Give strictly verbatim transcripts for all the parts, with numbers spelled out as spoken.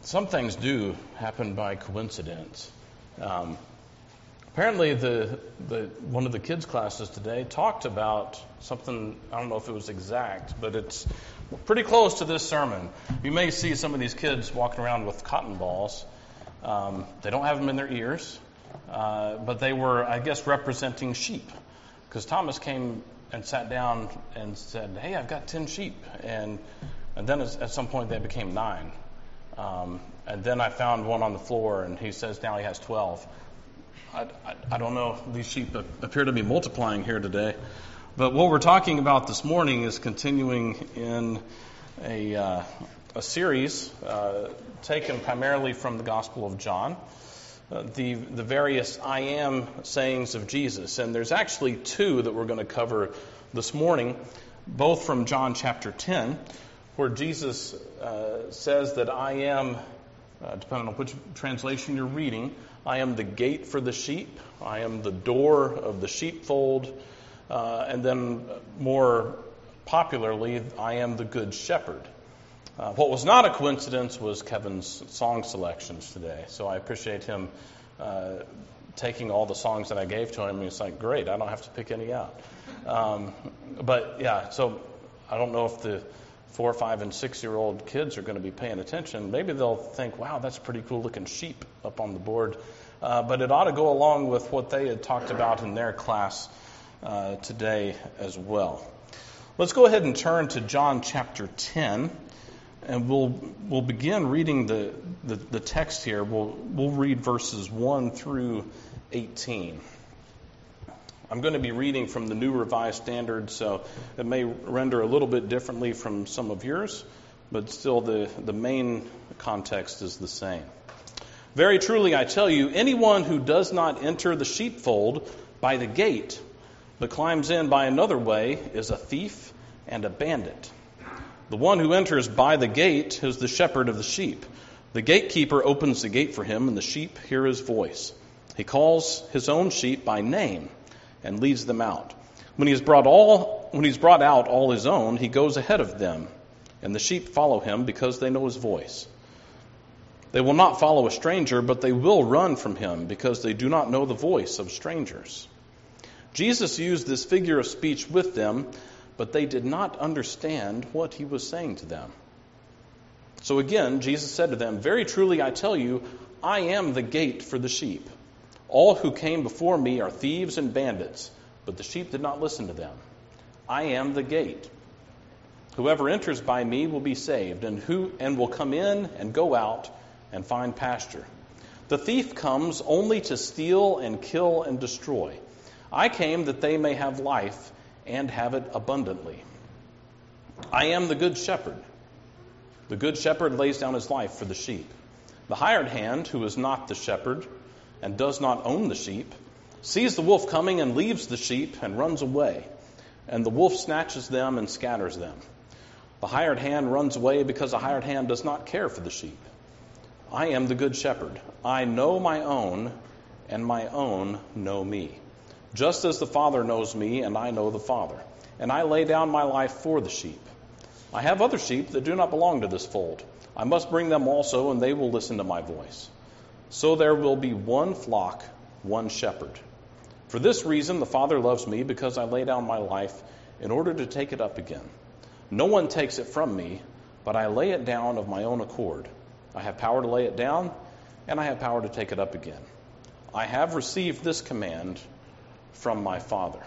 some things do happen by coincidence. Um, apparently, the the one of the kids' classes today talked about something. I don't know if it was exact, but it's pretty close to this sermon. You may see some of these kids walking around with cotton balls. Um, they don't have them in their ears, uh, but they were, I guess, representing sheep. Because Thomas came and sat down and said, "Hey, I've got ten sheep," and and then at some point they became nine. Um, and then I found one on the floor, and he says now he has twelve. I, I, I don't know. These sheep appear to be multiplying here today. But what we're talking about this morning is continuing in a, uh, a series uh, taken primarily from the Gospel of John, uh, the, the various I am sayings of Jesus. And there's actually two that we're going to cover this morning, both from John chapter ten, where Jesus uh, says that I am, uh, depending on which translation you're reading, I am the gate for the sheep, I am the door of the sheepfold, uh, and then more popularly, I am the good shepherd. Uh, what was not a coincidence was Kevin's song selections today, so I appreciate him uh, taking all the songs that I gave to him. He's like, great, I don't have to pick any out. Um, but yeah, so I don't know if the four, five, and six-year-old kids are going to be paying attention. Maybe they'll think, wow, that's a pretty cool-looking sheep up on the board. Uh, but it ought to go along with what they had talked about in their class uh, today as well. Let's go ahead and turn to John chapter ten, and we'll we'll begin reading the, the, the text here. We'll we'll read verses one through eighteen. I'm going to be reading from the New Revised Standard, so it may render a little bit differently from some of yours, but still the, the main context is the same. Very truly, I tell you, anyone who does not enter the sheepfold by the gate, but climbs in by another way, is a thief and a bandit. The one who enters by the gate is the shepherd of the sheep. The gatekeeper opens the gate for him, and the sheep hear his voice. He calls his own sheep by name and leads them out. When he has brought all, when he's brought out all his own, he goes ahead of them, and the sheep follow him because they know his voice. They will not follow a stranger, but they will run from him because they do not know the voice of strangers. Jesus used this figure of speech with them, but they did not understand what he was saying to them. So again, Jesus said to them, very truly I tell you, I am the gate for the sheep. All who came before me are thieves and bandits, but the sheep did not listen to them. I am the gate. Whoever enters by me will be saved, and who and will come in and go out and find pasture. The thief comes only to steal and kill and destroy. I came that they may have life and have it abundantly. I am the good shepherd. The good shepherd lays down his life for the sheep. The hired hand, who is not the shepherd, and does not own the sheep, sees the wolf coming and leaves the sheep and runs away. And the wolf snatches them and scatters them. The hired hand runs away because the hired hand does not care for the sheep. I am the good shepherd. I know my own, and my own know me. Just as the Father knows me, and I know the Father. And I lay down my life for the sheep. I have other sheep that do not belong to this fold. I must bring them also, and they will listen to my voice. So there will be one flock, one shepherd. For this reason the Father loves me, because I lay down my life in order to take it up again. No one takes it from me, but I lay it down of my own accord. I have power to lay it down, and I have power to take it up again. I have received this command from my Father.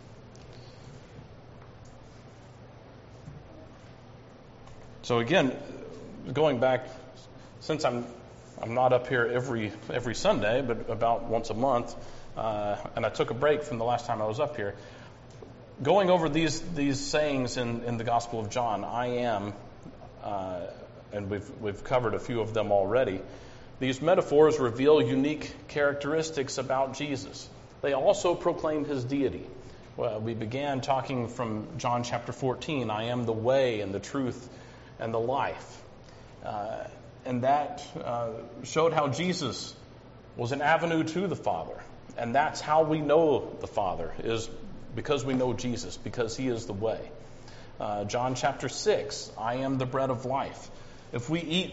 So again, going back, since I'm I'm not up here every every Sunday, but about once a month, uh, and I took a break from the last time I was up here. Going over these these sayings in, in the Gospel of John, I am, uh, and we've we've covered a few of them already. These metaphors reveal unique characteristics about Jesus. They also proclaim his deity. Well, we began talking from John chapter fourteen. I am the way and the truth and the life. Uh, And that uh, showed how Jesus was an avenue to the Father. And that's how we know the Father, is because we know Jesus, because he is the way. Uh, John chapter six, I am the bread of life. If we eat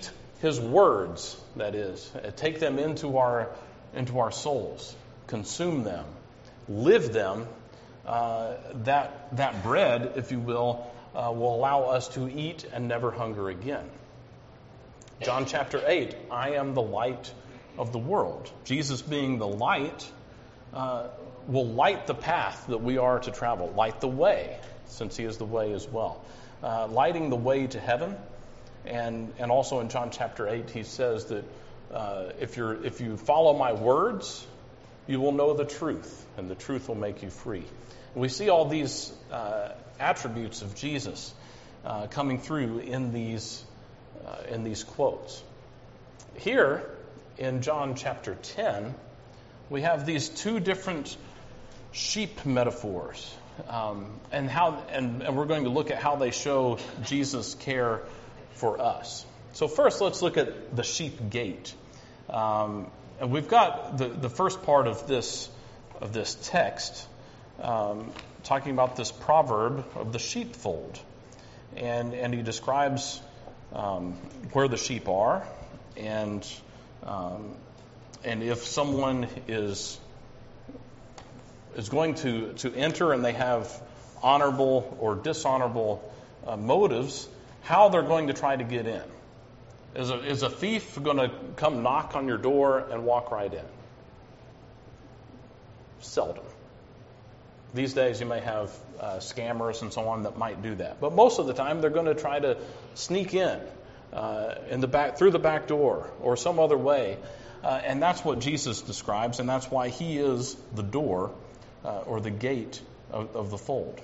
His words, that is, take them into our into our souls, consume them, live them, uh, that that bread, if you will, uh, will allow us to eat and never hunger again. John chapter eight, I am the light of the world. Jesus being the light uh, will light the path that we are to travel, light the way, since he is the way as well. Uh, lighting the way to heaven. And and also in John chapter eight, he says that uh, if you're if you follow my words, you will know the truth, and the truth will make you free. And we see all these uh, attributes of Jesus uh, coming through in these uh, in these quotes. Here in John chapter ten, we have these two different sheep metaphors, um, and how and, and we're going to look at how they show Jesus' care for us. So first, let's look at the sheep gate. Um, and we've got the, the first part of this of this text um, talking about this proverb of the sheepfold. And, and he describes um, where the sheep are, and um, and if someone is is going to, to enter and they have honorable or dishonorable uh, motives, how they're going to try to get in. Is a, is a thief going to come knock on your door and walk right in? Seldom. These days you may have uh, scammers and so on that might do that. But most of the time they're going to try to sneak in, uh, in the back, through the back door or some other way. Uh, and that's what Jesus describes, and that's why he is the door uh, or the gate of, of the fold.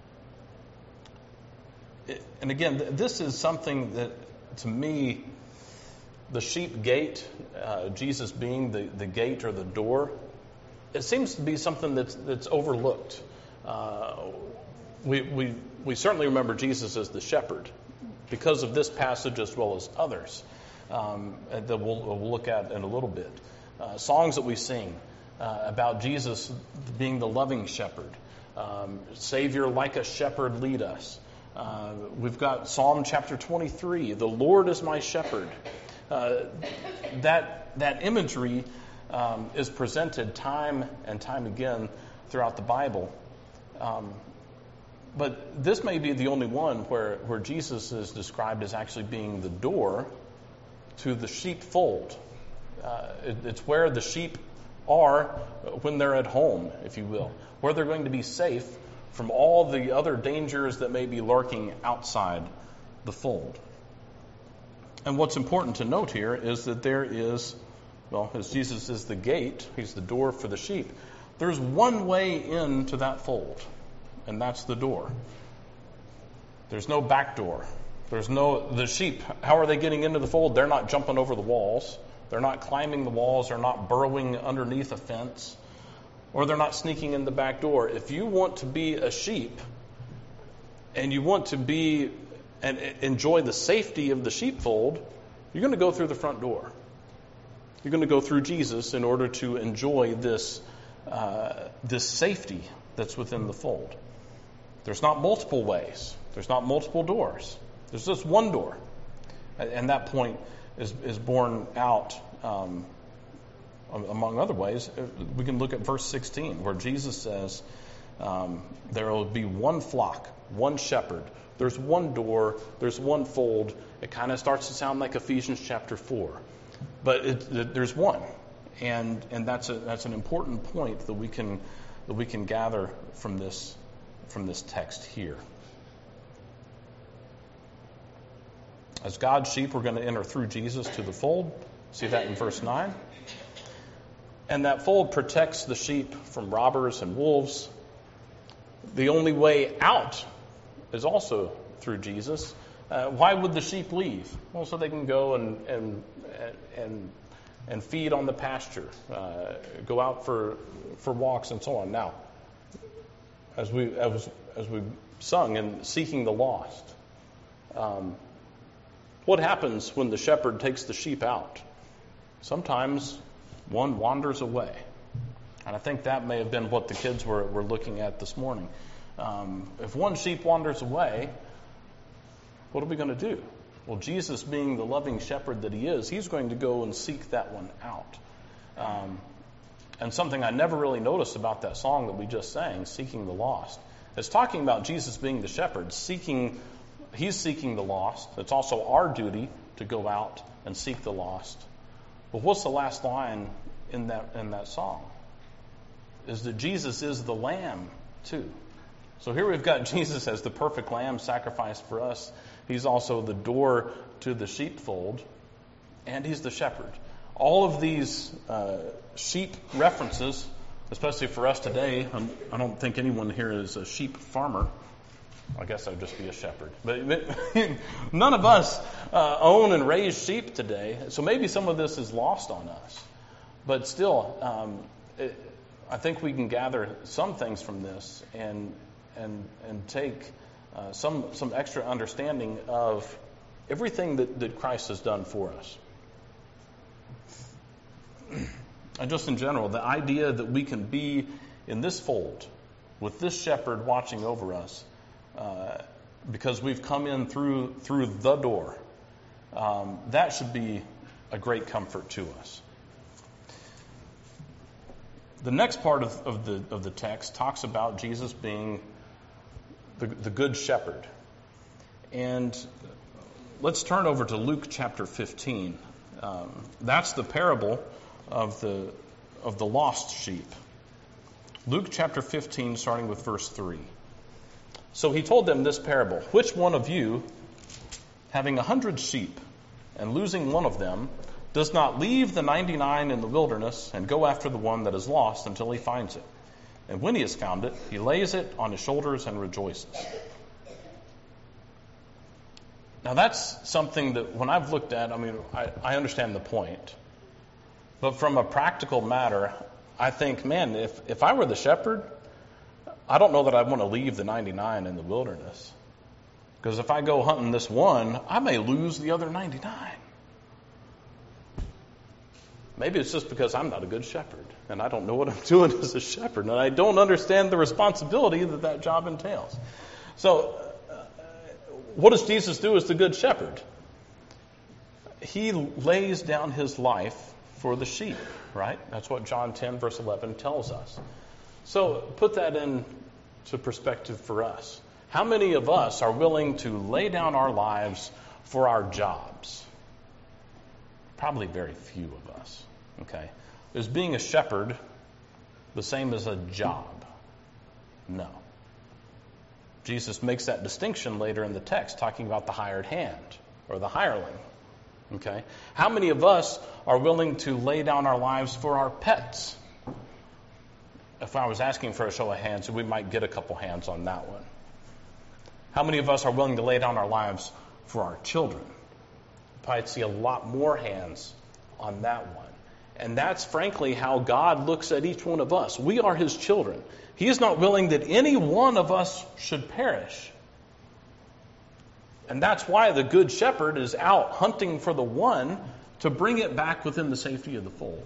And again, this is something that, to me, the sheep gate, uh, Jesus being the, the gate or the door, it seems to be something that's that's overlooked. Uh, we, we we certainly remember Jesus as the shepherd because of this passage as well as others um, that we'll, we'll look at in a little bit. Uh, songs that we sing uh, about Jesus being the loving shepherd. Um, Savior, like a shepherd, lead us. Uh, we've got Psalm chapter twenty-three, the Lord is my shepherd. Uh, that that imagery um, is presented time and time again throughout the Bible. Um, but this may be the only one where, where Jesus is described as actually being the door to the sheepfold. Uh, it, it's where the sheep are when they're at home, if you will, where they're going to be safe from all the other dangers that may be lurking outside the fold. And what's important to note here is that there is, well, as Jesus is the gate, he's the door for the sheep, there's one way into that fold, and that's the door. There's no back door. There's no, the sheep, how are they getting into the fold? They're not jumping over the walls. They're not climbing the walls. They're not burrowing underneath a fence. Or they're not sneaking in the back door. If you want to be a sheep and you want to be and enjoy the safety of the sheepfold, you're going to go through the front door. You're going to go through Jesus in order to enjoy this uh, this safety that's within the fold. There's not multiple ways. There's not multiple doors. There's just one door. And that point is, is borne out um among other ways. We can look at verse sixteen, where Jesus says, um, there will be one flock, one shepherd. There's one door. There's one fold. It kind of starts to sound like Ephesians chapter four. But it, it, there's one. And and that's a that's an important point that we can that we can gather from this from this text here. As God's sheep, we're going to enter through Jesus to the fold. See that in verse nine. And that fold protects the sheep from robbers and wolves. The only way out is also through Jesus. Uh, why would the sheep leave? Well, so they can go and and and and feed on the pasture, uh, go out for for walks and so on. Now, as we as as we sung in seeking the lost, um, what happens when the shepherd takes the sheep out? Sometimes one wanders away. And I think that may have been what the kids were, were looking at this morning. Um, if one sheep wanders away, what are we going to do? Well, Jesus, being the loving shepherd that he is, he's going to go and seek that one out. Um, and something I never really noticed about that song that we just sang, Seeking the Lost, it's talking about Jesus being the shepherd, seeking, he's seeking the lost. It's also our duty to go out and seek the lost. But what's the last line in that in that song? Is that Jesus is the lamb too. So here we've got Jesus as the perfect lamb sacrificed for us. He's also the door to the sheepfold, and he's the shepherd. All of these uh, sheep references, especially for us today, I'm, I don't think anyone here is a sheep farmer. I guess I would just be a shepherd. But, but none of us uh, own and raise sheep today, so maybe some of this is lost on us. But still, um, it, I think we can gather some things from this and and and take uh, some some extra understanding of everything that, that Christ has done for us. And just in general, the idea that we can be in this fold with this shepherd watching over us, uh, because we've come in through through the door, um, that should be a great comfort to us. The next part of, of the of the text talks about Jesus being the, the good shepherd. And let's turn over to Luke chapter fifteen. Um, that's the parable of the of the lost sheep. Luke chapter fifteen, starting with verse three. So he told them this parable: Which one of you, having a hundred sheep, and losing one of them, does not leave the ninety-nine in the wilderness and go after the one that is lost until he finds it? And when he has found it, he lays it on his shoulders and rejoices. Now that's something that when I've looked at, I mean, I, I understand the point. But from a practical matter, I think, man, if, if I were the shepherd, I don't know that I'd want to leave the ninety-nine in the wilderness. Because if I go hunting this one, I may lose the other ninety-nine. Maybe it's just because I'm not a good shepherd, and I don't know what I'm doing as a shepherd, and I don't understand the responsibility that that job entails. So, uh, what does Jesus do as the good shepherd? He lays down his life for the sheep, right? That's what John ten, verse eleven tells us. So, put that into perspective for us. How many of us are willing to lay down our lives for our jobs? Probably very few of us. Okay. Is being a shepherd the same as a job? No. Jesus makes that distinction later in the text, talking about the hired hand or the hireling. Okay. How many of us are willing to lay down our lives for our pets? If I was asking for a show of hands, we might get a couple hands on that one. How many of us are willing to lay down our lives for our children? Probably see a lot more hands on that one. And that's frankly how God looks at each one of us. We are his children. He is not willing that any one of us should perish. And that's why the good shepherd is out hunting for the one to bring it back within the safety of the fold.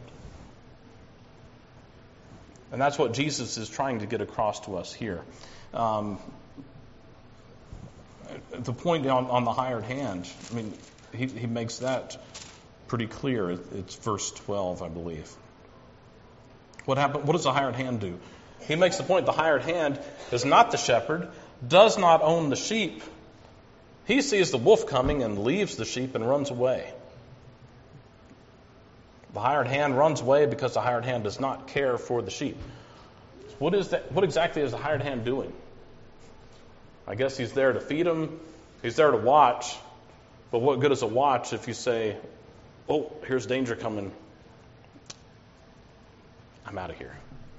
And that's what Jesus is trying to get across to us here. Um, the point on, on the hired hand, I mean, he, he makes that pretty clear. It's verse twelve, I believe. What happen, what does the hired hand do? He makes the point the hired hand is not the shepherd, does not own the sheep. He sees the wolf coming and leaves the sheep and runs away. The hired hand runs away because the hired hand does not care for the sheep. What is that? What exactly is the hired hand doing? I guess he's there to feed them. He's there to watch. But what good is a watch if you say, oh, here's danger coming. I'm out of here.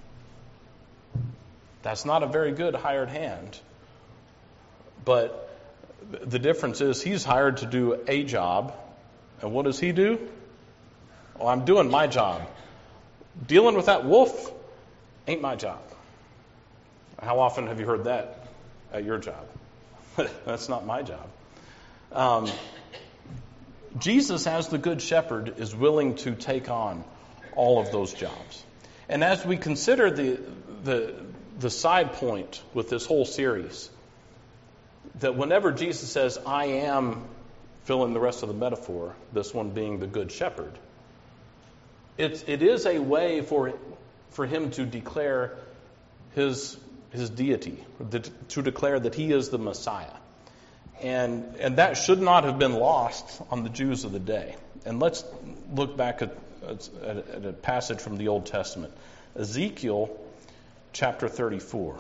That's not a very good hired hand. But the difference is he's hired to do a job. And what does he do? Well, I'm doing my job. Dealing with that wolf ain't my job. How often have you heard that at your job? That's not my job. Um, Jesus, as the good shepherd, is willing to take on all of those jobs. And as we consider the the the side point with this whole series, that whenever Jesus says, I am fill in the rest of the metaphor, this one being the good shepherd. It's, it is a way for, for him to declare his, his deity, to declare that he is the Messiah. And, and that should not have been lost on the Jews of the day. And let's look back at, at, at a passage from the Old Testament. Ezekiel chapter thirty-four.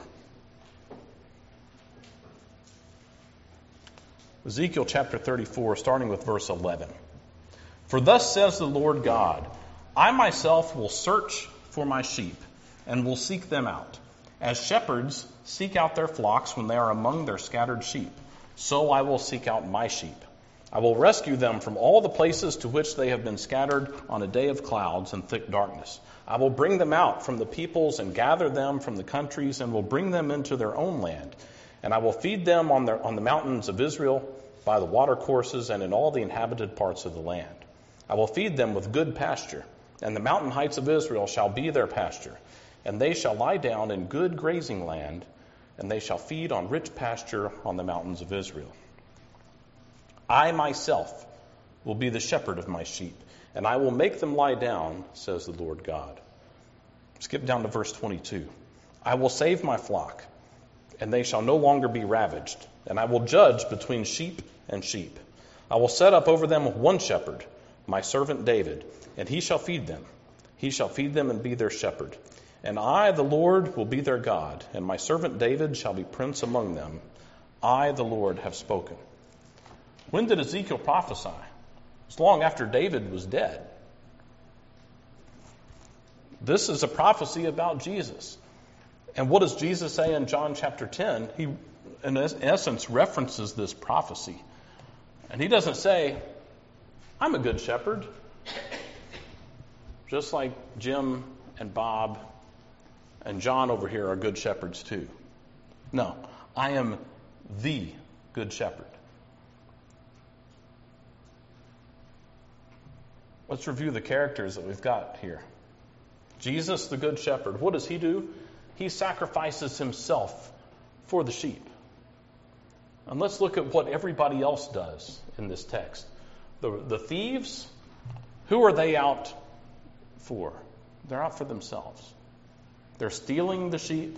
Ezekiel chapter thirty-four, starting with verse eleven. For thus says the Lord God, I myself will search for my sheep, and will seek them out. As shepherds seek out their flocks when they are among their scattered sheep, so I will seek out my sheep. I will rescue them from all the places to which they have been scattered on a day of clouds and thick darkness. I will bring them out from the peoples and gather them from the countries, and will bring them into their own land. And I will feed them on, their, on the mountains of Israel, by the watercourses, and in all the inhabited parts of the land. I will feed them with good pasture, and the mountain heights of Israel shall be their pasture. And they shall lie down in good grazing land, and they shall feed on rich pasture on the mountains of Israel. I myself will be the shepherd of my sheep, and I will make them lie down, says the Lord God. Skip down to verse twenty-two. I will save my flock, and they shall no longer be ravaged, and I will judge between sheep and sheep. I will set up over them one shepherd, my servant David, and he shall feed them. He shall feed them and be their shepherd. And I, the Lord, will be their God, and my servant David shall be prince among them. I, the Lord, have spoken. When did Ezekiel prophesy? It's long after David was dead. This is a prophecy about Jesus. And what does Jesus say in John chapter ten? He, in essence, references this prophecy. And he doesn't say, I'm a good shepherd, just like Jim and Bob and John over here are good shepherds too. No, I am the good shepherd. Let's review the characters that we've got here. Jesus, the good shepherd, what does he do? He sacrifices himself for the sheep. And let's look at what everybody else does in this text. The, the thieves, who are they out for? They're out for themselves. They're stealing the sheep,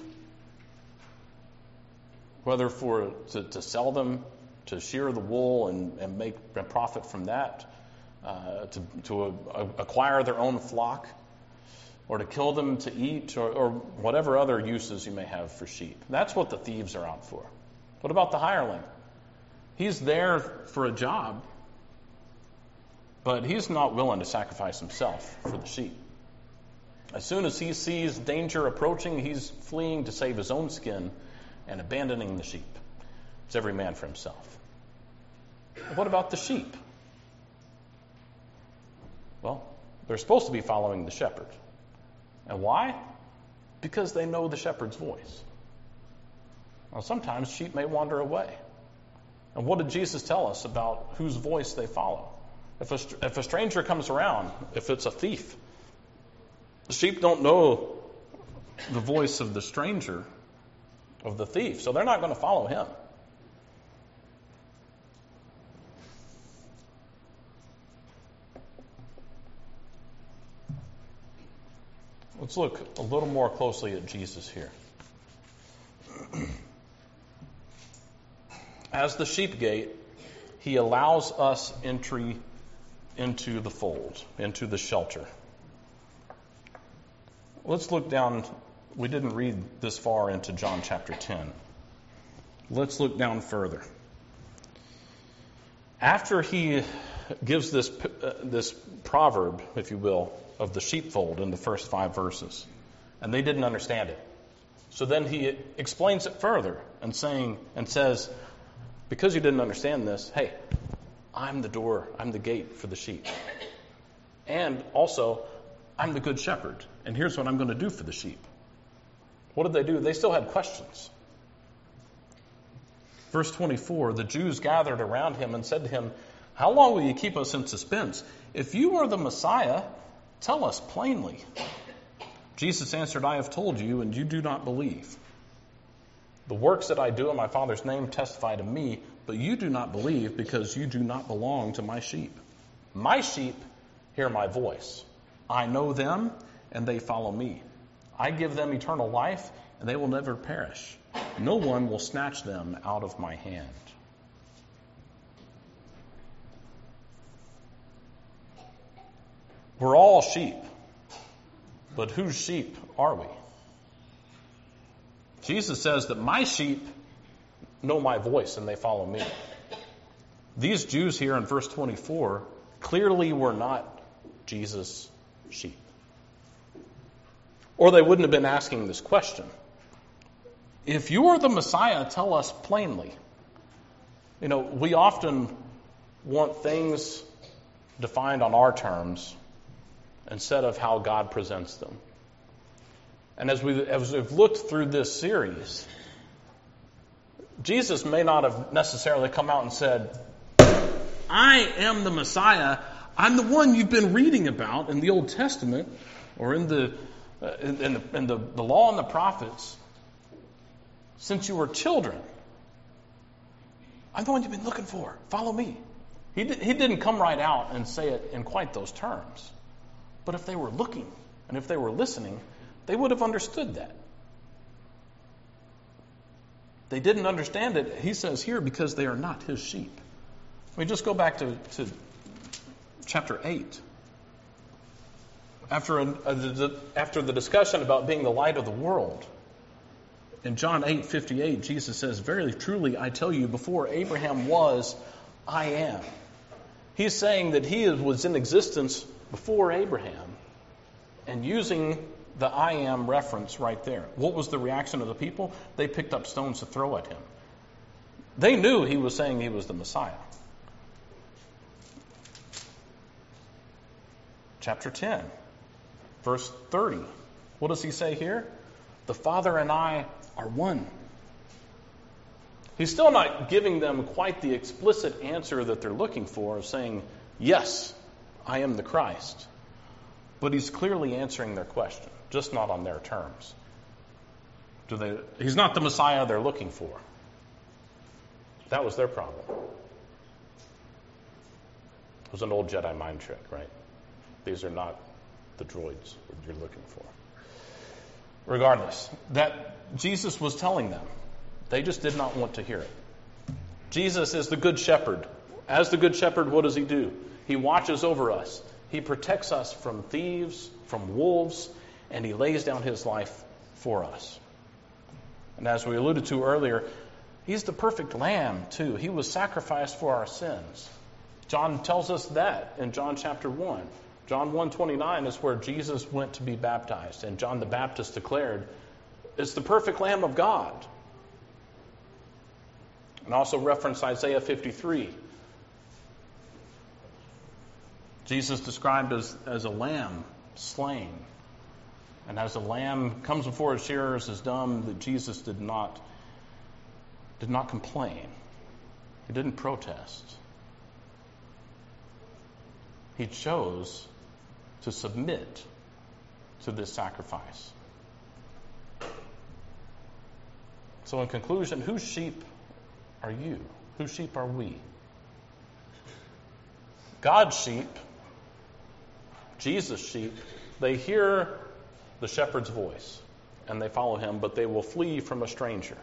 whether for to, to sell them, to shear the wool and, and make a profit from that, uh, to, to uh, acquire their own flock, or to kill them to eat, or, or whatever other uses you may have for sheep. That's what the thieves are out for. What about the hireling? He's there for a job, but he's not willing to sacrifice himself for the sheep. As soon as he sees danger approaching, he's fleeing to save his own skin and abandoning the sheep. It's every man for himself. What about the sheep? Well, they're supposed to be following the shepherd. And why? Because they know the shepherd's voice. Now, sometimes sheep may wander away. And what did Jesus tell us about whose voice they follow? If a, if a stranger comes around, if it's a thief, the sheep don't know the voice of the stranger, of the thief, so they're not going to follow him. Let's look a little more closely at Jesus here. As the sheep gate, he allows us entry into the fold, into the shelter. Let's look down. We didn't read this far into John chapter ten. Let's look down further. After he gives this uh, this proverb, if you will, of the sheepfold in the first five verses, and they didn't understand it. So then he explains it further and saying and says, because you didn't understand this, hey, I'm the door, I'm the gate for the sheep. And also, I'm the good shepherd, and here's what I'm going to do for the sheep. What did they do? They still had questions. Verse twenty-four, the Jews gathered around him and said to him, how long will you keep us in suspense? If you are the Messiah, tell us plainly. Jesus answered, I have told you, and you do not believe. The works that I do in my Father's name testify to me, but you do not believe because you do not belong to my sheep. My sheep hear my voice. I know them, and they follow me. I give them eternal life, and they will never perish. No one will snatch them out of my hand. We're all sheep, but whose sheep are we? Jesus says that my sheep know my voice and they follow me. These Jews here in verse twenty-four clearly were not Jesus' sheep. Or they wouldn't have been asking this question. If you are the Messiah, tell us plainly. You know, we often want things defined on our terms instead of how God presents them. And as, we, as we've looked through this series, Jesus may not have necessarily come out and said, I am the Messiah. I'm the one you've been reading about in the Old Testament or in the uh, in, in, the, in the, the law and the prophets since you were children. I'm the one you've been looking for. Follow me. He, did, he didn't come right out and say it in quite those terms. But if they were looking and if they were listening, they would have understood that. They didn't understand it, he says here, because they are not his sheep. I mean, just go back to, to chapter eight. After, a, a, after the discussion about being the light of the world, in John eight fifty-eight, Jesus says, Verily, truly, I tell you, before Abraham was, I am. He's saying that he was in existence before Abraham and using the I am reference right there. What was the reaction of the people? They picked up stones to throw at him. They knew he was saying he was the Messiah. Chapter ten, verse thirty. What does he say here? The Father and I are one. He's still not giving them quite the explicit answer that they're looking for, saying, yes, I am the Christ. But he's clearly answering their question, just not on their terms. Do they? He's not the Messiah they're looking for. That was their problem. It was an old Jedi mind trick, right? These are not the droids you're looking for. Regardless, that Jesus was telling them. They just did not want to hear it. Jesus is the good shepherd. As the good shepherd, what does he do? He watches over us. He protects us from thieves, from wolves, and he lays down his life for us. And as we alluded to earlier, he's the perfect lamb, too. He was sacrificed for our sins. John tells us that in John chapter one. John one twenty-nine is where Jesus went to be baptized. And John the Baptist declared, it's the perfect Lamb of God. And also referenced Isaiah fifty-three. Jesus described as, as a lamb slain. And as a lamb comes before his shearers is dumb, that Jesus did not, did not complain. He didn't protest. He chose to submit to this sacrifice. So in conclusion, whose sheep are you? Whose sheep are we? God's sheep, Jesus' sheep, they hear the shepherd's voice and they follow him, but they will flee from a stranger.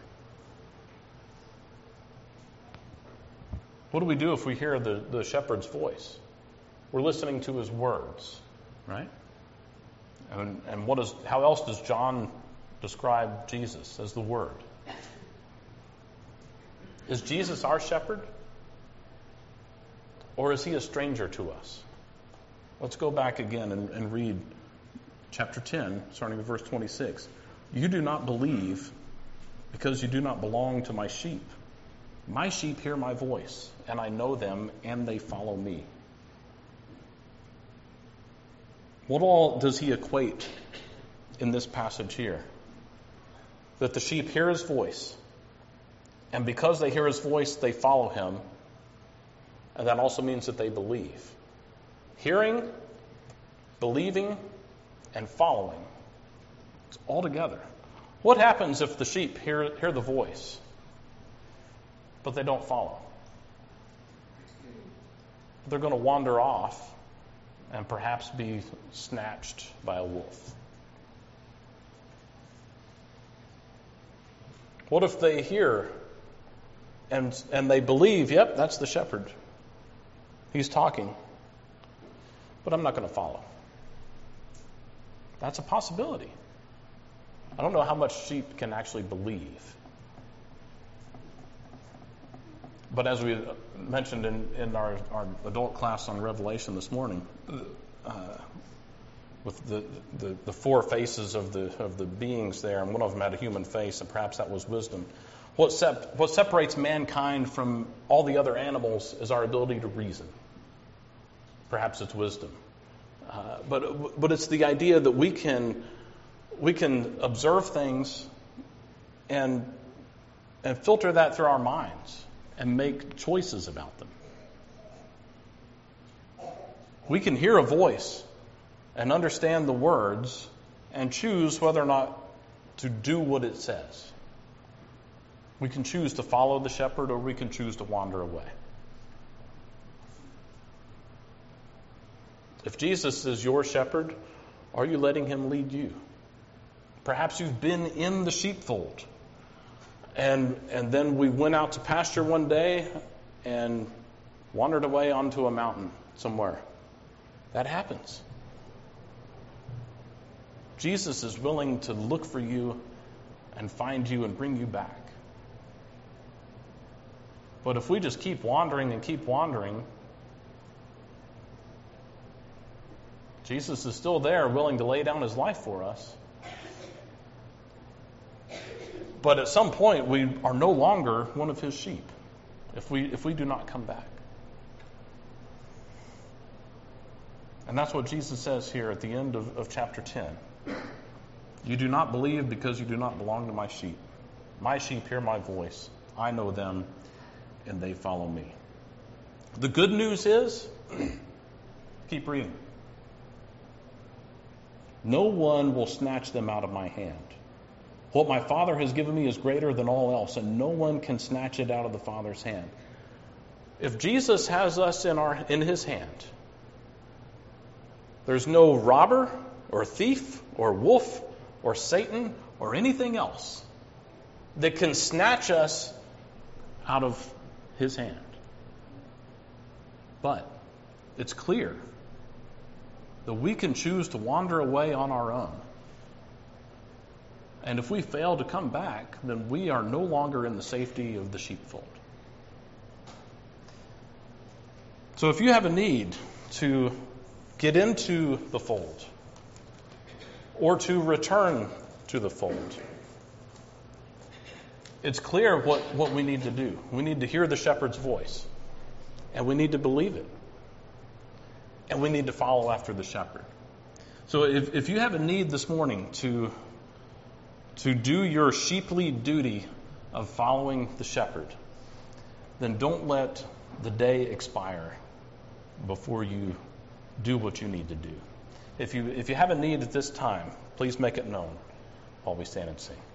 What do we do if we hear the, the shepherd's voice? We're listening to his words, right? And, and what is, how else does John describe Jesus? As the Word. Is Jesus our shepherd? Or is he a stranger to us? Let's go back again and, and read chapter ten, starting with verse twenty-six. You do not believe because you do not belong to my sheep. My sheep hear my voice, and I know them, and they follow me. What all does he equate in this passage here? That the sheep hear his voice, and because they hear his voice, they follow him, and that also means that they believe. Hearing, believing, and following. It's all together. What happens if the sheep hear, hear the voice, but they don't follow? They're going to wander off and perhaps be snatched by a wolf. What if they hear and and they believe, yep, that's the shepherd. He's talking, but I'm not going to follow. That's a possibility. I don't know how much sheep can actually believe. But as we mentioned in, in our, our adult class on Revelation this morning, uh, with the, the, the four faces of the of the beings there, and one of them had a human face, and perhaps that was wisdom. What, sep- what separates mankind from all the other animals is our ability to reason. Perhaps it's wisdom. Uh, but but it's the idea that we can we can observe things and and filter that through our minds and make choices about them. We can hear a voice and understand the words and choose whether or not to do what it says. We can choose to follow the shepherd, or we can choose to wander away. If Jesus is your shepherd, are you letting him lead you? Perhaps you've been in the sheepfold, and and then we went out to pasture one day and wandered away onto a mountain somewhere. That happens. Jesus is willing to look for you and find you and bring you back. But if we just keep wandering and keep wandering, Jesus is still there, willing to lay down his life for us. But at some point, we are no longer one of his sheep if we if we do not come back. And that's what Jesus says here at the end of, of chapter ten. You do not believe because you do not belong to my sheep. My sheep hear my voice. I know them, and they follow me. The good news is, keep reading. No one will snatch them out of my hand. What my Father has given me is greater than all else, and no one can snatch it out of the Father's hand. If Jesus has us in our in his hand, there's no robber or thief or wolf or Satan or anything else that can snatch us out of his hand. But it's clear that we can choose to wander away on our own. And if we fail to come back, then we are no longer in the safety of the sheepfold. So if you have a need to get into the fold or to return to the fold, it's clear what, what we need to do. We need to hear the shepherd's voice, and we need to believe it. And we need to follow after the shepherd. So if, if you have a need this morning to, to do your sheeply duty of following the shepherd, then don't let the day expire before you do what you need to do. If you if you have a need at this time, please make it known while we stand and sing.